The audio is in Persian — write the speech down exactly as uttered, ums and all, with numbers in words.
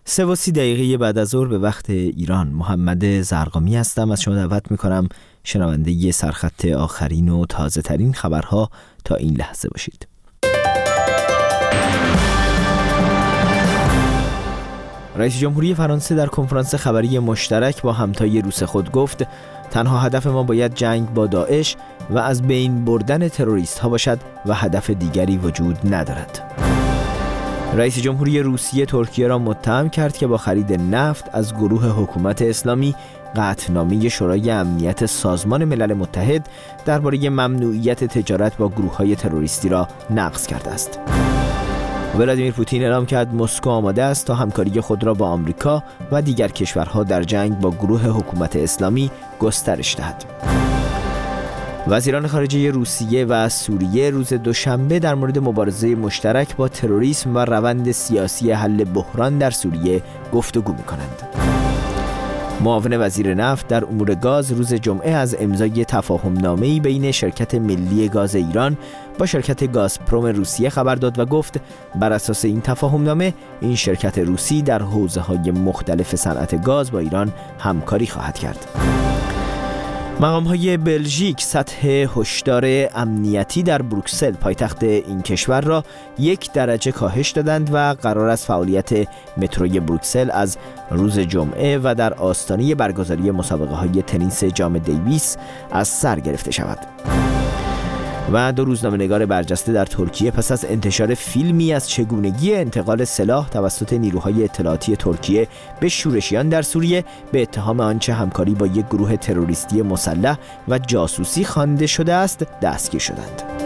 سه و سی دقیقه بعد از ظهر به وقت ایران، محمد زرقامی هستم. از شما دعوت میکنم شنونده سرخط آخرین و تازه ترین خبرها تا این لحظه باشید. رئیس جمهوری فرانسه در کنفرانس خبری مشترک با همتای روس خود گفت تنها هدف ما باید جنگ با داعش و از بین بردن تروریست ها باشد و هدف دیگری وجود ندارد. رئیس جمهوری روسیه ترکیه را متهم کرد که با خرید نفت از گروه حکومت اسلامی قطعنامه شورای امنیت سازمان ملل متحد درباره ممنوعیت تجارت با گروه‌های تروریستی را نقض کرده است. ولادیمیر پوتین اعلام کرد مسکو آماده است تا همکاری خود را با آمریکا و دیگر کشورها در جنگ با گروه حکومت اسلامی گسترش دهد. وزیران خارجه روسیه و سوریه روز دوشنبه در مورد مبارزه مشترک با تروریسم و روند سیاسی حل بحران در سوریه گفتگو می‌کنند. معاون وزیر نفت در امور گاز روز جمعه از امضای تفاهم‌نامه‌ای بین شرکت ملی گاز ایران با شرکت گازپروم روسیه خبر داد و گفت بر اساس این تفاهم‌نامه این شرکت روسی در حوزه‌های مختلف صنعت گاز با ایران همکاری خواهد کرد. مقام‌های بلژیک سطح هشدار امنیتی در بروکسل پایتخت این کشور را یک درجه کاهش دادند و قرار است فعالیت متروی بروکسل از روز جمعه و در آستانه برگزاری مسابقه‌های تنیس جام دیویس از سر گرفته شود. و دو روزنامه‌نگار برجسته در ترکیه پس از انتشار فیلمی از چگونگی انتقال سلاح توسط نیروهای اطلاعاتی ترکیه به شورشیان در سوریه به اتهام آنچه همکاری با یک گروه تروریستی مسلح و جاسوسی خوانده شده است دستگیر شدند.